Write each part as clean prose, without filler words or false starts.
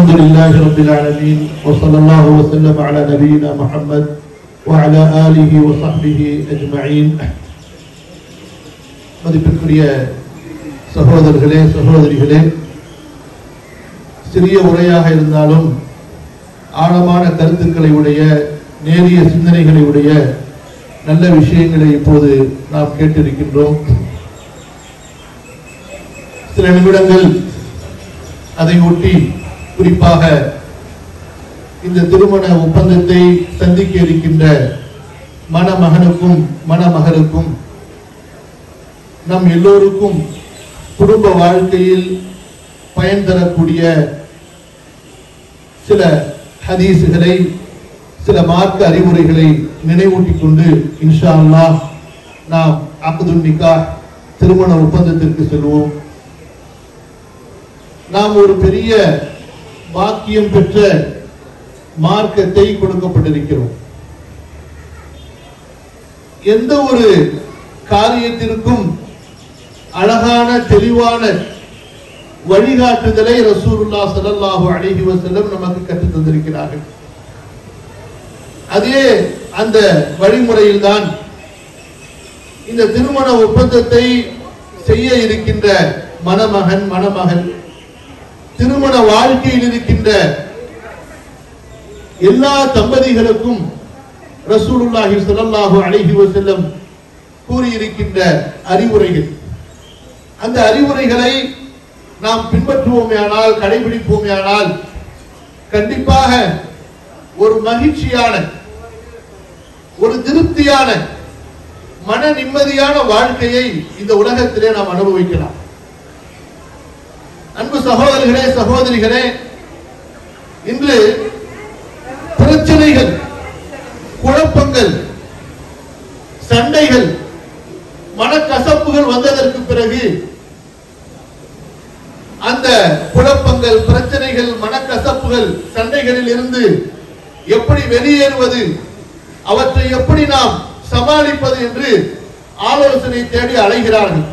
الحمد لله رب العالمين وصلى الله وسلم على نبينا محمد وعلى آله وصحبه أجمعين. மதிப்பிற்குரிய சகோதரர்களே சகோதரிகளே, சிறிய உரையாக இருந்தாலும் ஆழமான கருத்துக்களை உடைய, நேரிய சிந்தனைகளை உடைய நல்ல விஷயங்களை இப்போது நாம் கேட்டிருக்கின்றோம். சில நிமிடங்கள் அதை ஒட்டி குறிப்பாக இந்த திருமண ஒப்பந்தத்தை சந்திக்க இருக்கின்ற மணமகனுக்கும் மணமகளுக்கும் நம் எல்லோருக்கும் குடும்ப வாழ்க்கையில் பயன் தரக்கூடிய சில ஹதீசுகளை, சில மார்க்க அறிவுரைகளை நினைவூட்டிக் கொண்டு இன்ஷா அல்லாஹ் நாம் அக்துன் நிக்காஹ் திருமண ஒப்பந்தத்திற்கு செல்வோம். நாம் ஒரு பெரிய பாக்கியம் பெற்ற மார்க்கத்தை கொடுக்கப்பட்டிருக்கிறோம். எந்த ஒரு காரியத்திற்கும் அழகான தெளிவான வழிகாட்டுதலை ரசூலுல்லாஹ் ஸல்லல்லாஹு அலைஹி வஸல்லம் நமக்கு கற்றுத் தந்திருக்கிறார்கள். அதே அந்த வழிமுறையில் தான் இந்த திருமண ஒப்பந்தத்தை செய்ய இருக்கின்ற மணமகன் மணமகள், திருமண வாழ்க்கையில் இருக்கின்ற எல்லா தம்பதிகளுக்கும் ரசூலுல்லாஹி ஸல்லல்லாஹு அலைஹி வஸல்லம் கூறியிருக்கின்ற அறிவுரைகள். அந்த அறிவுரைகளை நாம் பின்பற்றுவோமேயானால், கடைபிடிப்போமேயானால் கண்டிப்பாக ஒரு மகிழ்ச்சியான, ஒரு திருப்தியான, மன நிம்மதியான வாழ்க்கையை இந்த உலகத்திலே நாம் அனுபவிக்கலாம். அன்பு சகோதரர்களே சகோதரிகளே, இன்று பிரச்சனைகள், குழப்பங்கள், சண்டைகள், மனக்கசப்புகள் வந்ததற்கு பிறகு அந்த குழப்பங்கள், பிரச்சனைகள், மனக்கசப்புகள், சண்டைகளில் இருந்து எப்படி வெளியேறுவது, அவற்றை எப்படி நாம் சமாளிப்பது என்று ஆலோசனை தேடி அலைகிறார்கள்.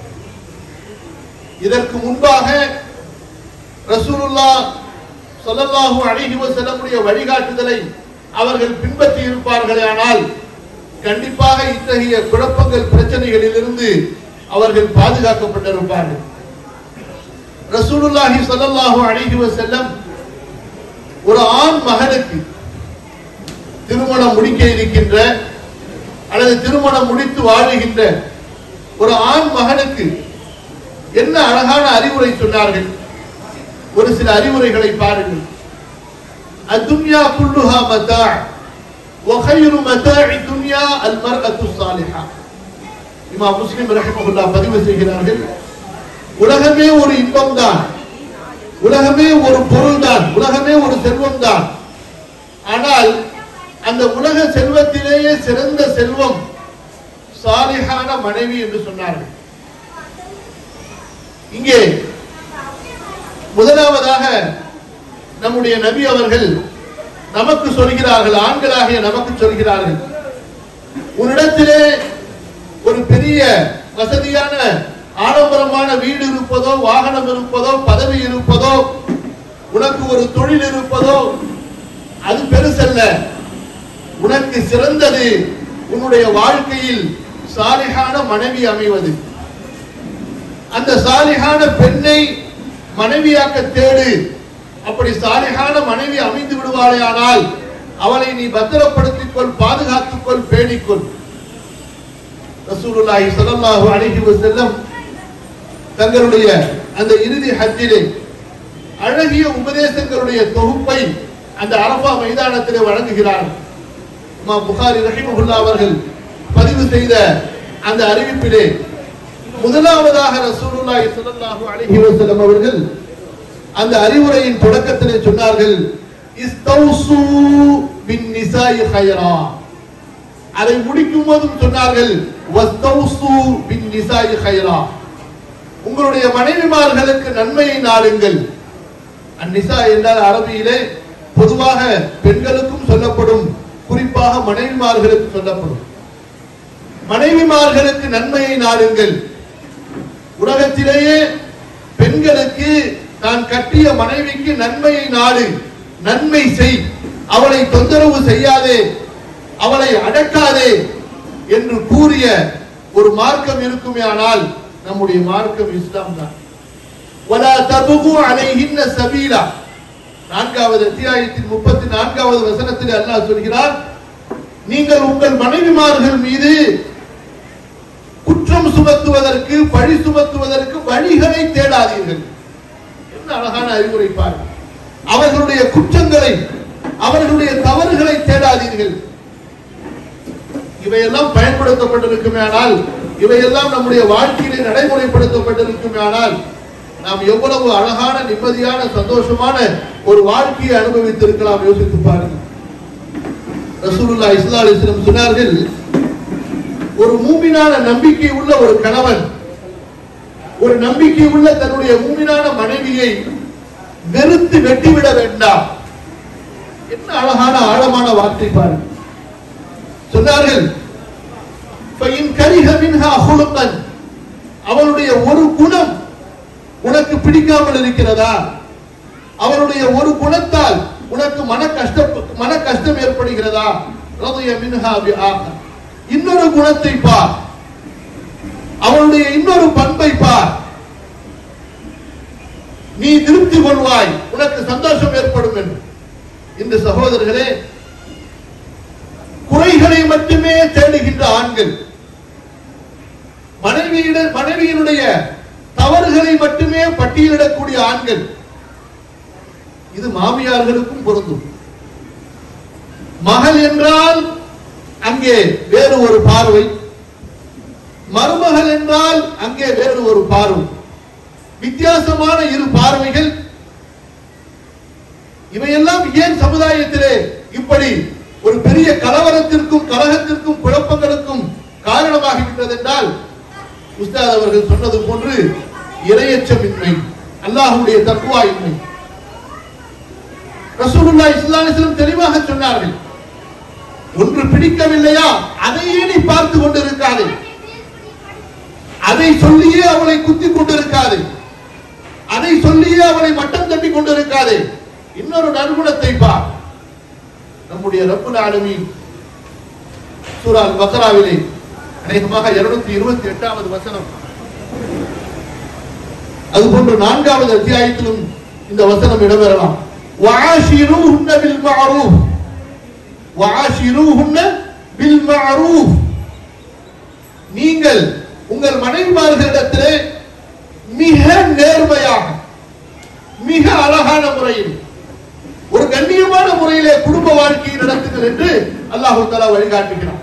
இதற்கு முன்பாக ரசூலுல்லாஹ் ஸல்லல்லாஹு அலைஹி வஸல்லமுடைய வழிகாட்டுதலை அவர்கள் பின்பற்றி இருப்பார்களேயானால் கண்டிப்பாக இத்தகைய குழப்பங்கள், பிரச்சனைகளில் இருந்து அவர்கள் பாதுகாக்கப்பட்டிருப்பார்கள். ரசூலுல்லாஹி ஸல்லல்லாஹு அலைஹி வஸல்லம் ஒரு ஆண் மகனுக்கு திருமணம் முடிக்க இருக்கின்ற அல்லது திருமணம் முடித்து வாழுகின்ற ஒரு ஆண் மகனுக்கு என்ன அழகான அறிவுரை சொன்னார்கள். ஒரு சில அறிவுரைகளை பாருங்கள். அத்துன்யா குல்லுஹா மதா' வ கைரு மதாஇ துன்யா அல் மர்அத்து ஸாலிஹா. இமாம் முஸ்லிம் ரஹிமஹுல்லாஹ் பதிவு செய்கிறார்கள், உலகமே ஒரு இன்பம் தான், உலகமே ஒரு பொருள் தான், உலகமே ஒரு செல்வம் தான். ஆனால் அந்த உலக செல்வத்திலேயே சிறந்த செல்வம் சாலிஹான மனைவி என்று சொன்னார்கள். இங்கே முதலாவதாக நம்முடைய நபி அவர்கள் நமக்கு சொல்கிறார்கள், ஆண்களாகிய நமக்கு சொல்கிறார்கள், உன்னிடத்திலே ஒரு பெரிய வசதியான ஆடம்பரமான வீடு இருப்பதோ, வாகனம் இருப்பதோ, பதவி இருப்பதோ, உனக்கு ஒரு தொழில் இருப்பதோ அது பெருசல்ல. உனக்கு சிறந்தது உன்னுடைய வாழ்க்கையில் சாலிஹான மனைவி அமைவது. அந்த சாலிஹான பெண்ணை மனைவியாக்க தேடு. அப்படி சாலிஹான மனைவி அமைந்து விடுவாளேயானால் அவளை நீ பத்திரப்படுத்திக் கொள், பாதுகாத்துக் கொள், பேணிக்கொள். ரசூலுல்லாஹி ஸல்லல்லாஹு அலைஹி வஸல்லம் தங்களுடைய அந்த இறுதி ஹஜ்ஜிலே அழகிய உபதேசங்களுடைய தொகுப்பை அந்த அரஃபா மைதானத்திலே வழங்குகிறார்கள். இமாம் புகாரி ரஹிமஹுல்லாஹ் அவர்கள் பதிவு செய்த அந்த அறிவிப்பிலே முதலாவதாக ரசூலுல்லாஹி ஸல்லல்லாஹு அலைஹி வஸல்லம் அவர்கள் அந்த அறிவுரையின் தொடக்கத்திலே சொன்னார்கள், இஸ்தௌசு பின் நிசாஇ கைரா. அதை முடிக்கும் போதும் சொன்னார்கள், வஸ்தௌசு பின் நிசாஇ கைரா. உங்களுடைய மனைவிமார்களுக்கு நன்மையை நாடுங்கள். அந்நிசா என்றால் அரபியிலே பொதுவாக பெண்களுக்கும் சொல்லப்படும், குறிப்பாக மனைவிமார்களுக்கு சொல்லப்படும். மனைவிமார்களுக்கு நன்மையை நாடுங்கள். உலகத்திலேயே பெண்களுக்கு தான் கட்டிய மனைவிக்கு நன்மையை நாடு, நன்மை செய், அவளை தொந்தரவு செய்யாதே, அவளை அடக்காதே என்று கூறிய ஒரு மார்க்கம் இருக்குமே ஆனால் நம்முடைய மார்க்கம் இஸ்லாம் தான். வலா தபுகு அலைஹின்ன சபீலா, 4வது அத்தியாயத்தின் 34வது வசனத்தில் அல்லாஹ் சொல்கிறார், நீங்கள் உங்கள் மனைவிமார்கள் மீது குற்றம் சுமத்துவதற்கு, பழி சுமத்துவதற்கு வழிகளை தேடாதீர்கள். என்ன அழகான அறிவுரை பாருங்கள். அவர்களுடைய குற்றங்களை, அவர்களுடைய தவறுகளை தேடாதீர்கள். இவையெல்லாம் பயன்படுத்தப்பட்டிருக்குமே ஆனால், இவையெல்லாம் நம்முடைய வாழ்க்கையிலே நடைமுறைப்படுத்தப்பட்டிருக்குமே ஆனால் நாம் எவ்வளவு அழகான, நிம்மதியான, சந்தோஷமான ஒரு வாழ்க்கையை அனுபவித்திருக்கலாம். யோசித்து பாருங்கள். ரசூலுல்லாஹி ஸல்லல்லாஹு அலைஹி வஸல்லம் சொன்னார்கள், ஒரு மூமினான நம்பிக்கை உள்ள ஒரு கணவன், ஒரு நம்பிக்கை உள்ள தன்னுடைய மூமினான மனைவியை வெறுத்து வெட்டிவிட வேண்டாம். என்ன அழகான ஆழமான வார்த்தை பாருங்கள். சொன்னார்கள், அவளுடைய ஒரு குணம் உனக்கு பிடிக்காமல் இருக்கிறதா, அவருடைய ஒரு குணத்தால் உனக்கு மன கஷ்டம் ஏற்படுகிறதா, இன்னொரு குணத்தை பார், அவளுடைய இன்னொரு பண்பை பார், நீ திருப்தி கொள்வாய், உனக்கு சந்தோஷம் ஏற்படும் என்று. இந்த சகோதரர்களே, குறைகளை மட்டுமே தேடுகின்ற ஆண்கள், மனைவியினுடைய தவறுகளை மட்டுமே பட்டியலிடக்கூடிய ஆண்கள், இது மாமியார்களுக்கும் பொருந்தும். மகள் என்றால் அங்கே வேறு ஒரு பார்வை, மருமகள் என்றால் அங்கே வேறு ஒரு பார்வை, வித்தியாசமான இரு பார்வைகள். இவையெல்லாம் ஏன் சமுதாயத்திலே இப்படி ஒரு பெரிய கலவரத்திற்கும், கலகத்திற்கும், குழப்பங்களுக்கும் காரணமாகிவிட்டது என்றால், உஸ்தாத் அவர்கள் சொன்னது போன்று இறையச்சமின்மை, அல்லாஹ்வுடைய தக்வா இன்மை. ரசூலுல்லாஹி ஸல்லல்லாஹு அலைஹி வஸல்லம் தெளிவாக சொன்னார்கள், ஒன்று பிடிக்கவில்லையா அதையே நீ பார்த்து கொண்டிருக்காதே, அதை சொல்லியே அவளை குத்தி கொண்டிருக்காதே, அதை சொல்லியே அவளை மட்டம் தட்டி கொண்டிருக்காதே, இன்னொரு நற்குணத்தை பார். நம்முடைய ரப்புல் ஆலமீன் சூரா அல்-பக்ராவிலே அநேகமாக 228வது வசனம், அதுபோன்று 4வது அத்தியாயத்திலும் இந்த வசனம் இடம்பெறலாம். வஆஷிரூஹுன்ன பில் மஅரூஃப், வஆஷிரூஹுன்ன பில் மஅரூஃப், நீங்கள் உங்கள் மனைவிமார்களிடத்திலே மிக நேர்மையாக, மிக அழகான முறையில், ஒரு கண்ணியமான முறையிலே குடும்ப வாழ்க்கையை நடத்துங்கள் என்று அல்லாஹ் தஆலா வழிகாட்டுகிறார்.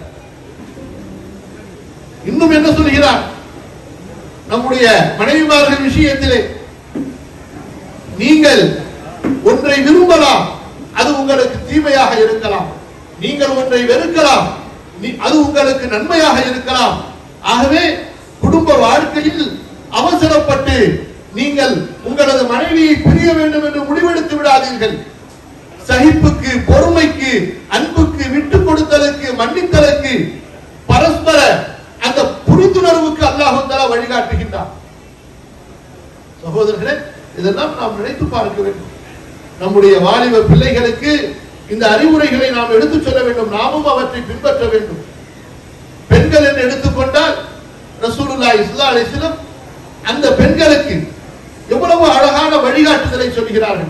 இன்னும் என்ன சொல்கிறார்? நம்முடைய மனைவிமார்கள் விஷயத்திலே நீங்கள் ஒன்றை விரும்பலாம், அது உங்களுக்கு தீமையாக இருக்கலாம், நீங்கள் ஒன்றை வெறுக்கலாம், அது உங்களுக்கு நன்மையாக இருக்கலாம். ஆகவே குடும்ப வாழ்க்கையில் அவசரப்பட்டு நீங்கள் உங்களது மனைவியை பிரிய வேண்டும் என்று முடிவெடுத்து விடாதீர்கள். சகிப்புக்கு, பொறுமைக்கு, அன்புக்கு, விட்டு கொடுத்தலுக்கு, மன்னித்தலுக்கு, பரஸ்பர அந்த புரிந்துணர்வுக்கு அல்லாஹ் தஆலா வழிகாட்டுகின்றார். சகோதரர்களே, இதெல்லாம் நாம் நினைத்து பார்க்க வேண்டும். நம்முடைய வாலிப பிள்ளைகளுக்கு இந்த அறிவுரைகளை நாம் எடுத்துச் சொல்ல வேண்டும், நாமும் அவற்றை பின்பற்ற வேண்டும். பெண்கள் என்று எடுத்துக்கொண்டால் ரசூலுல்லாஹி ஸல்லல்லாஹு அலைஹி வஸல்லம் அந்த பெண்களுக்கு எவ்வளவு அழகான வழிகாட்டுதலை சொல்கிறார்கள்.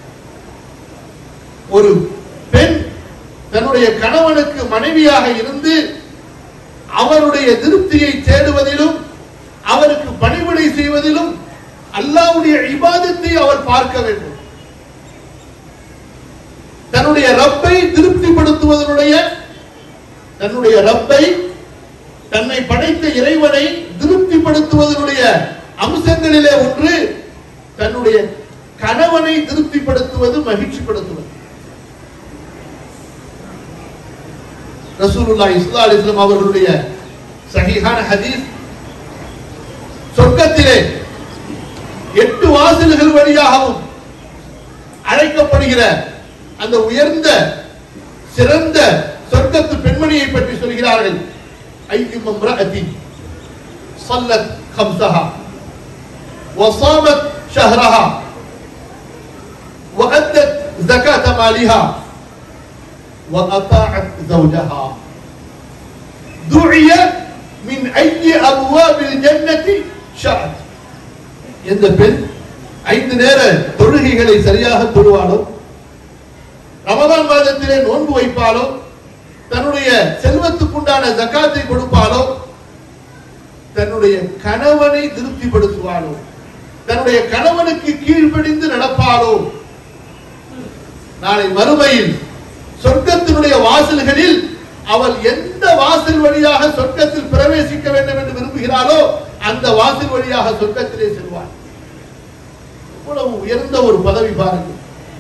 ஒரு பெண் தன்னுடைய கணவனுக்கு மனைவியாக இருந்து அவருடைய திருப்தியை தேடுவதிலும், அவருக்கு பணிவிடை செய்வதிலும் அல்லாஹ்வுடைய இபாதத்தை அவர் பார்க்க வேண்டும். தன்னுடைய ரப்பை திருப்திப்படுத்துவதனுடைய, தன்னுடைய ரப்பை, தன்னை படைத்த இறைவனை திருப்திப்படுத்துவதனுடைய அம்சங்களிலே ஒன்று தன்னுடைய கணவனை திருப்திப்படுத்துவது, மகிழ்ச்சிப்படுத்துவது. ரசூலுல்லாஹி ஸல்லல்லாஹு அலைஹி வஸல்லம் அவர்களுடைய சஹீஹான ஹதீஸ், சொர்க்கத்திலே 8 வாசல்கள் வழியாகவும் அழைக்கப்படுகிற அந்த உயர்ந்த சிறந்த சொர்க்கத்து பெண்மணியை பற்றி சொல்கிறார்கள். ஐயும் இம்ரஅத்தின் ஸல்லத் خمسها وصامت شهرها وأدت زكاة مالها وأطاعت زوجها دعي من أي أبواب الجنة شاءت. எந்த பெண் 5 நேர தொழுகைகளை சரியாக தொழுவாளோ, ரமதான் மாதத்திலே நோன்பு வைப்பாளோ, தன்னுடைய செல்வத்துக்குண்டான ஜகாத்தை கொடுப்பாளோ, தன்னுடைய கணவனை திருப்திப்படுத்துவாளோ, தன்னுடைய கணவனுக்கு கீழ்ப்படிந்து நடப்பாளோ, நாளை மறுமையில் சொர்க்கத்தினுடைய வாசல்களில் அவள் எந்த வாசல் வழியாக சொர்க்கத்தில் பிரவேசிக்க வேண்டும் என்று விரும்புகிறாளோ அந்த வாசல் வழியாக சொர்க்கத்திலே செல்வாள். இவ்வளவு உயர்ந்த ஒரு பதவி பாருங்கள்.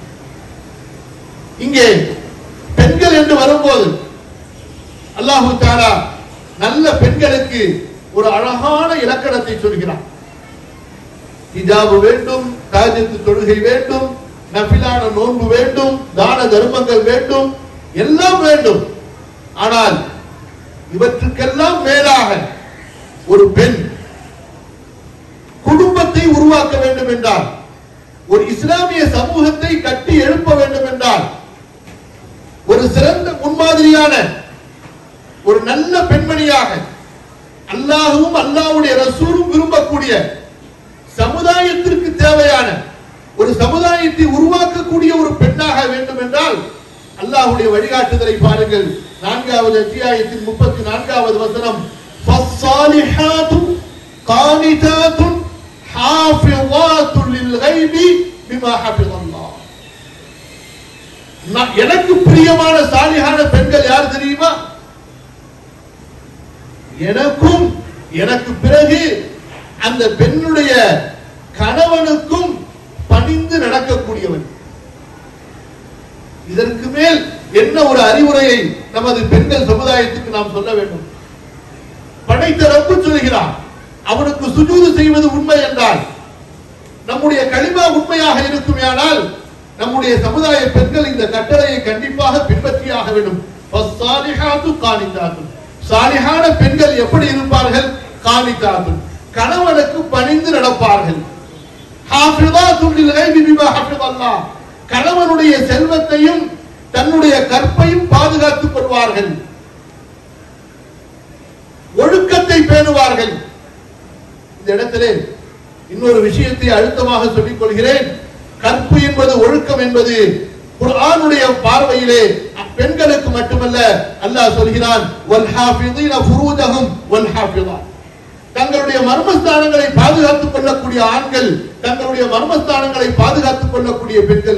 இங்கே பெண்கள் என்று வரும்போது அல்லாஹு தஆலா நல்ல பெண்களுக்கு ஒரு அழகான இலக்கணத்தை சொல்கிறார். ஹிஜாபு வேண்டும், தஹஜ்ஜுத் தொழுகை வேண்டும், நஃபிலான நோன்பு வேண்டும், தான தர்மங்கள் வேண்டும், எல்லாம் வேண்டும். ஆனால் இவற்றுக்கெல்லாம் மேலாக ஒரு பெண் குடும்பத்தை உருவாக்க வேண்டும் என்றால், ஒரு இஸ்லாமிய சமூகத்தை கட்டி எழுப்ப வேண்டும் என்றால், ஒரு சிறந்த முன்மாதிரியான ஒரு நல்ல பெண்மணியாக அல்லாஹ்வும் அல்லாஹ்வுடைய ரசூலும் விரும்பக்கூடிய சமுதாயத்திற்கு தேவையான ஒரு சமுதாயத்தை உருவாக்கக்கூடிய ஒரு பெண்ணாக வேண்டும் என்றால் அல்லாஹ்வுடைய வழிகாட்டுதலை பாருங்கள். 4வது அத்தியாயத்தின் 34வது வசனம், ஃபஸ்ஸாலிஹாத்து கானிதாத்துன் ஹாஃபிஸாத்துல் லில்கைபி பிமா ஹஃபிஸல்லாஹ். எனக்கு பிரியமான சாலிஹான பெண்கள் யார் தெரியுமா? எனக்கும் எனக்கு பிறகு அந்த பெண்ணுடைய கணவனுக்கும் பணிந்து நடக்கக்கூடியவன். இதற்கு மேல் என்ன ஒரு அறிவுரையை நமது பெண்கள் சமுதாயத்துக்கு நாம் சொல்ல வேண்டும்? படைத்த ரப்பு சொல்கிறார், அவனுக்கு சுஜூது செய்வது உண்மை என்றால், நம்முடைய கலிமா உண்மையாக இருக்குமேயானால் நம்முடைய சமுதாய பெண்கள் இந்த கட்டளையை கண்டிப்பாக பின்பற்றியாக வேண்டும். சாலிஹான பெண்கள் எப்படி இருப்பார்கள்? கானிதாத்துன், கணவனுக்கு பணிந்து நடப்பார்கள். ஹாஃபிஸாத்துல் லில்கைபி பிமா ஹஃபிஸல்லாஹ், கணவனுடைய செல்வத்தையும் தன்னுடைய கற்பையும் பாதுகாத்துக் கொள்வார்கள். ஒழுக்கத்தை பேணுவார்கள். இந்த இடத்திலே இன்னொரு விஷயத்தை அழுத்தமாக சொல்லிக் கொள்கிறேன். கற்பு என்பது, ஒழுக்கம் என்பது குர்ஆனுடைய பார்வையிலே பெண்களுக்கு மட்டுமல்ல, அல்லாஹ் சொல்கிறான், வல் ஹாஃபிதீன ஃபுரூஜஹும் வல் ஹாஃபிஸாத், தங்களுடைய மர்மஸ்தானங்களை பாதுகாத்துக் கொள்ளக்கூடிய ஆண்கள், தங்களுடைய மர்மஸ்தானங்களை பாதுகாத்துக் கொள்ளக்கூடிய பெண்கள்.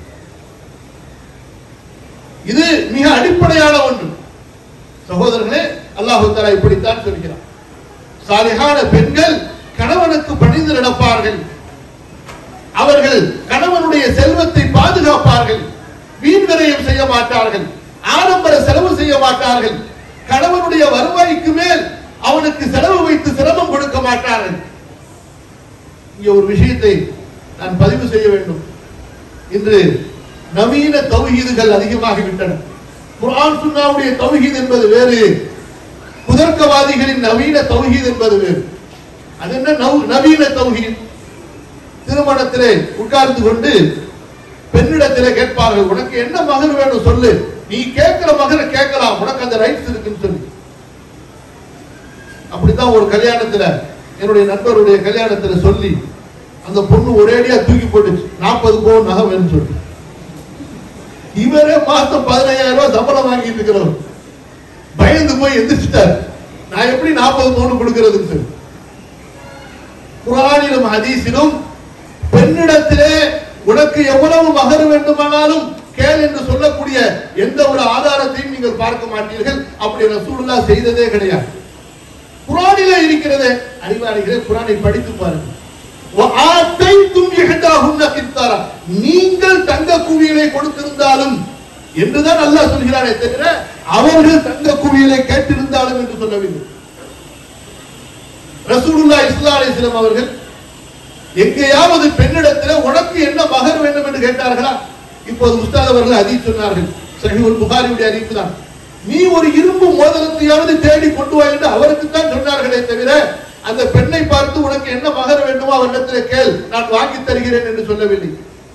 இது மிக அடிப்படையான ஒன்று. சகோதரர்களே, அல்லாஹ் தஆலா இப்படித்தான் சொல்கிறார், சாலிஹான பெண்கள் கணவனுக்கு பணிந்து நடப்பார்கள். அவர்கள் கணவனுடைய செல்வத்தை பாதுகாப்பார்கள். வீண் விரயம் செய்ய மாட்டார்கள். ஆடம்பர செலவு செய்ய மாட்டார்கள். கணவனுடைய வருவாய்க்கு மேல் அவனுக்கு செலவு வைத்து சிரமம் கொடுக்க மாட்டார்கள். இங்கே ஒரு விஷயத்தை நான் பதிவு செய்ய வேண்டும். இன்று நவீன தௌஹீதுகள் அதிகமாகிவிட்டன. குர்ஆன் சுன்னாவுடைய தௌஹீத் என்பது வேறு, குதர்க்கவாதிகளின் நவீன தௌஹீத் என்பது வேறு. அது என்ன நவீன தௌஹீத்? திருமணத்திலே உட்கார்ந்து கொண்டு பெண்ணிடத்திலே கேட்பார்கள், உனக்கு என்ன மகர் வேணும் சொல்லு, நீ கேட்கிற மகரை கேட்கலாம், உனக்கு அந்த ரைட்ஸ் இருக்குன்னு சொல்லி. அப்படித்தான் ஒரு கல்யாணத்துல, என்னுடைய நண்பருடைய கல்யாணத்துல சொல்லி அந்த பொண்ணு ஒரேடியா தூக்கி போட்டுச்சு, 40 பவுன் நகை வேணும்னு சொல்லி. இவரே மாசம் 15,000 ரூபாய் சம்பளம் வாங்கிட்டு இருக்கிறவர் பயந்து போய் எந்திரிச்சிட்டார், நான் எப்படி 40 பவுன் கொடுக்கிறதுன்னு சொல்லி. குர்ஆனிலும் ஹதீஸிலும் பெண்ணிடத்திலே உனக்கு எவ்வளவு மகர் வேண்டுமானாலும் கேள் என்று சொல்லக்கூடிய எந்த ஒரு ஆதாரத்தையும் நீங்கள் பார்க்க மாட்டீர்கள். அப்படி ரசூலுல்லாஹ் செய்ததே கிடையாது. குர்ஆனிலே இருக்கிறதே, அறிவாளிகளே குர்ஆனை படித்து பாருங்கள். வஆதைதும் இஹ்தாஹுன்ன கித்தாரா, நீங்கள் தங்க குவியலை கொடுத்திருந்தாலும் என்றுதான் அல்லாஹ் சொல்கிறானே தவிர அவர்கள் தங்க குவியலை கேட்டிருந்தாலும் என்று சொல்லவில்லை. ரசூலுல்லாஹி ஸல்லல்லாஹு அலைஹி வஸல்லம் அவர்கள் எங்கேயாவது பெண்ணிடத்தில் உனக்கு என்ன மகர் வேண்டும் என்று கேட்டார்களா? இப்போது உஸ்தாத் அவர்கள் ஹதீஸ் சொன்னார்கள், சஹீஹுல் புகாரியுடைய அறிவிப்பு தான், நீ ஒரு இரும்பு மோதிரத்தையாவது தேடி கொண்டு வா என்று அவருக்கு தான் சொன்னார்களே தவிர அந்த பெண்ணை பார்த்து உனக்கு என்ன மகர் வேண்டுமோ அவரிடத்தில் கேள், நான் வாங்கி தருகிறேன் என்று சொல்லவில்லை.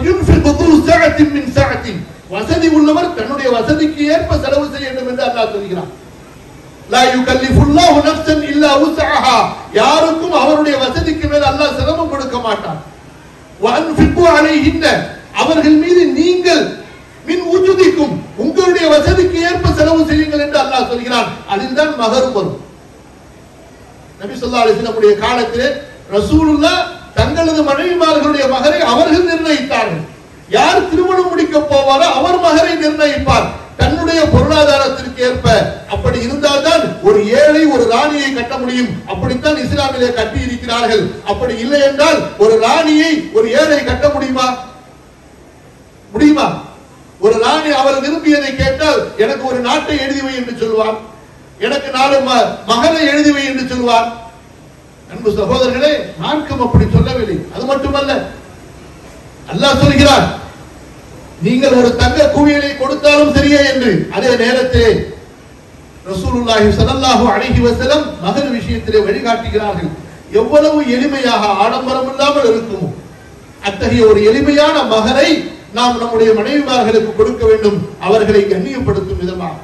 யுன்ஃபிகு து ஸஅத்தின் மின் ஸஅத்தி, வசதி உள்ளவர் தன்னுடைய வசதிக்கு ஏற்ப செலவு செய்ய வேண்டும் என்று அல்லாஹ் சொல்கிறான். லா யுகல்லிஃபுல்லாஹு நஃப்ஸன் இல்லா உஸ்அஹா, யாருக்கும் அவருடைய வசதிக்கு மேல் அல்லாஹ் சிரமம் கொடுக்க மாட்டான். வஅன்ஃபிகு அலைஹின்ன, அவர்கள் மீது நீங்கள் மின் உஜுதிக்கும், உங்களுடைய வசதிக்கு ஏற்ப செலவு செய்யுங்கள் என்று அல்லாஹ் சொல்கிறான். அதில் தான் மகர் வரும். நபி ஸல்லல்லாஹு அலைஹி வஸல்லம் காலத்திலே ரசூலுல்லாஹ் தங்களது மனைவிமார்களுடைய மகரை அவர்கள் நிர்ணயித்தார்கள். யார் திருமணம் முடிக்க போவாரோ அவர் மகரை நிர்ணயிப்பார் தன்னுடைய பொருளாதாரத்திற்கு ஏற்ப. அப்படி இருந்தால்தான் ஒரு ஏழை ஒரு ராணியை கட்ட முடியும். அப்படித்தான் இஸ்லாமிலே கட்டி இருக்கிறார்கள். அப்படி இல்லை என்றால் ஒரு ராணியை ஒரு ஏழை கட்ட முடியுமா? முடியுமா? ஒரு ராணி அவர் விரும்பியதை கேட்டால் எனக்கு ஒரு நாட்டை எழுதி வை என்று சொல்வார், எனக்கு 4 மகளை எழுதி வை என்று சொல்வார். அன்பு சகோதரர்களே, மார்க்கம் அப்படி சொல்லவில்லை. அது மட்டுமல்ல, அல்லாஹ் சொல்கிறார் நீங்கள் ஒரு தங்க குவியலை கொடுத்தாலும் சரியே என்று. அதே நேரத்திலே ரசூலுல்லாஹி ஸல்லல்லாஹு அலைஹி வஸல்லம் மகர் விஷயத்திலே வழிகாட்டுகிறார்கள். எவ்வளவு எளிமையாக ஆடம்பரம் இல்லாமல் இருக்குமோ அத்தகைய ஒரு எளிமையான மகரை நாம் நம்முடைய மனைவிமார்களுக்கு கொடுக்க வேண்டும், அவர்களை கண்ணியப்படுத்தும் விதமாக.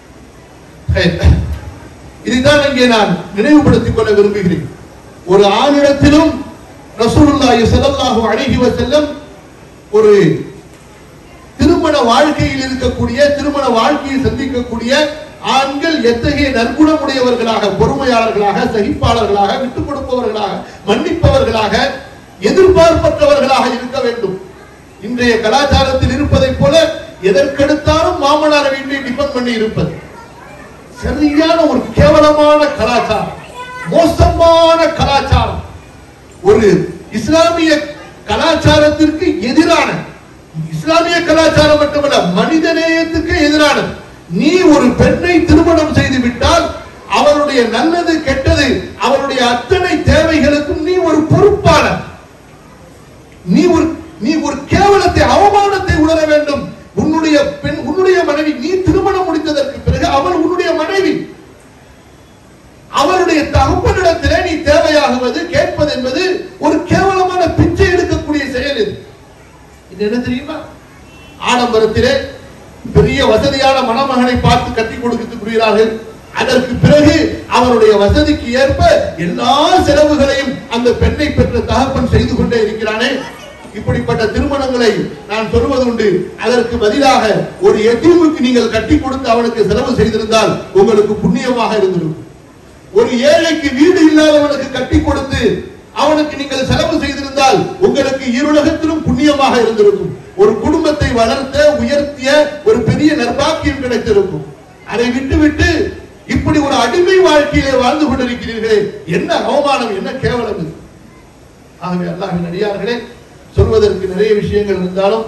இதைத்தான் இங்கே நான் நினைவுபடுத்திக் கொள்ள விரும்புகிறேன். ஒரு ஆணிடத்திலும் ரசூலுல்லாஹி ஸல்லல்லாஹு அலைஹி வஸல்லம் ஒரு திருமண வாழ்க்கையில் இருக்கக்கூடிய, திருமண வாழ்க்கையை சந்திக்கக்கூடிய ஆண்கள் எத்தகைய நற்குணமுடையவர்களாக, பொறுமையாளர்களாக, சகிப்பாளர்களாக, விட்டுக் கொடுப்பவர்களாக, மன்னிப்பவர்களாக, எதிர்பார்ப்பற்றவர்களாக இருக்க வேண்டும். இன்றைய கலாச்சாரத்தில் இருப்பதை போல எதற்கெடுத்தாலும் மாமனார் வீட்டை டிபெண்ட் பண்ணி இருப்பது சரியான ஒரு கேவலமான கலாச்சாரம், மோசமான கலாச்சாரம். ஒரு இஸ்லாமிய கலாச்சாரத்திற்கு எதிரான, இஸ்லாமிய கலாச்சாரம் மட்டுமல்ல மனிதநேயத்துக்கு எதிரான. நீ ஒரு பெண்ணை திருமணம் செய்து விட்டால் அவருடைய நல்லது கெட்டது, அவருடைய அத்தனை தேவைகளுக்கும் நீ ஒரு பொறுப்பாளர். நீ ஒரு கேவலத்தை, அவமானத்தை உணர வேண்டும். உன்னுடைய பெண், உன்னுடைய மனைவி, நீ திருமணம் முடித்ததற்கு பிறகு அவள் உன்னுடைய மனைவி. அவருடைய தகப்பனிடத்திலே நீ தேவையாகுவது, கேட்பது என்பது ஒரு கேவலமான பிச்சை எடுக்கக்கூடிய செயல். இது என்ன தெரியுமா? ஆடம்பரத்திலே பெரிய வசதியான மணமகனை பார்த்து கட்டி கொடுக்கிறார்கள். அதற்கு பிறகு அவருடைய வசதிக்கு ஏற்ப எல்லா செலவுகளையும் அந்த பெண்ணை பெற்ற தகப்பன் செய்து கொண்டே இருக்கிறானே. இப்படிப்பட்ட திருமணங்களை நான் சொல்வது உண்டு. அதற்கு பதிலாக ஒரு எத்தீமுக்கு நீங்கள் கட்டி கொடுத்து அவனுக்கு செலவு செய்திருந்தால் உங்களுக்கு புண்ணியமாக இருந்திருக்கும். ஒரு ஏழைக்கு வீடு இல்லாதவனுக்கு கட்டி கொடுத்து அவனுக்கு நீங்கள் செலவு செய்திருந்தால் உங்களுக்கு இருலகத்திலும் புண்ணியமாக இருந்திருக்கும். ஒரு குடும்பத்தை வளர்த்த, உயர்த்திய ஒரு பெரிய நற்பாக்கியம் கிடைத்திருக்கும். அதை விட்டுவிட்டு இப்படி ஒரு அடிமை வாழ்க்கையிலே வாழ்ந்து கொண்டிருக்கிறீர்களே, என்ன அவமானம், என்ன கேவலம் இது. ஆகவே அல்லாஹ்வின் அடியார்களே, சொல்வதற்கு நிறைய விஷயங்கள் இருந்தாலும்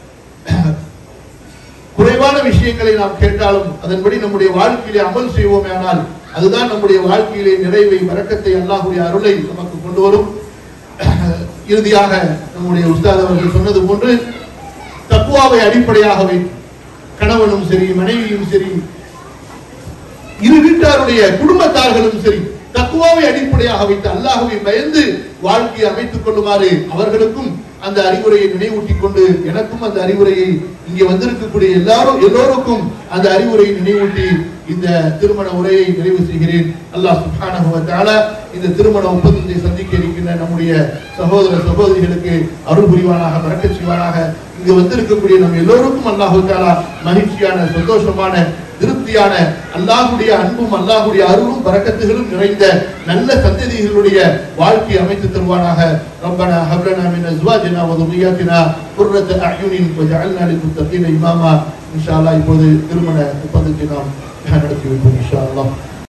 குறைவான விஷயங்களை நாம் கேட்டாலும் அதன்படி நம்முடைய வாழ்க்கையிலே அமல் செய்வோமே ஆனால் அதுதான் நம்முடைய வாழ்க்கையிலே நிறைவை, பரக்கத்தை, அல்லாஹ்வுடைய அருளை நமக்கு கொண்டு வரும். இறுதியாக நம்முடைய உஸ்தாத் அவர்கள் சொன்னது போன்று தக்வாவை அடிப்படையாக வைத்து கணவனும் சரி, மனைவியும் சரி, இரு வீட்டாருடைய குடும்பத்தார்களும் சரி தக்வாவை அடிப்படையாக வைத்து அல்லாஹ்வை பயந்து வாழ்க்கையை அமைத்துக் கொள்ளுமாறு அவர்களுக்கும் அந்த அறிவுரையை நினைவூட்டிக் கொண்டு எனக்கும் அந்த அறிவுரையை இங்கே வந்திருக்கக்கூடிய எல்லோருக்கும் அந்த அறிவுரையை நினைவூட்டி இந்த திருமண உரையை நிறைவு செய்கிறேன். அல்லாஹ் சுப்ஹானஹு வ தஆலா இந்த திருமண ஒப்பந்தத்தை சந்திக்க இருக்கின்ற நம்முடைய சகோதர சகோதரிகளுக்கு அருள் புரிவானாக, பரக்கத் செய்வானாக. இங்கு வந்திருக்கக்கூடிய நம் எல்லோருக்கும் அல்லாஹ் தஆலா மகிழ்ச்சியான, சந்தோஷமான, திருப்தியான, அல்லாஹ்வுடைய அன்பும் அல்லாஹ்வுடைய அருளும் பரக்கத்துகளும் நிறைந்த நல்ல சந்ததிகளுடைய வாழ்க்கை அமைத்து தருவானாக. ரப்பனா ஹப் லனா மின் அஸ்வாஜினா வ ذُرِّيَّاتِنَا قُرَّةَ أَعْيُنٍ وَاجْعَلْنَا لِلْمُتَّقِينَ إِمَامًا. இன்ஷா அல்லாஹ் இப்போது திருமண ஒப்பந்தத்தை நாம் நடத்தி வைப்போம் இன்ஷா அல்லாஹ்.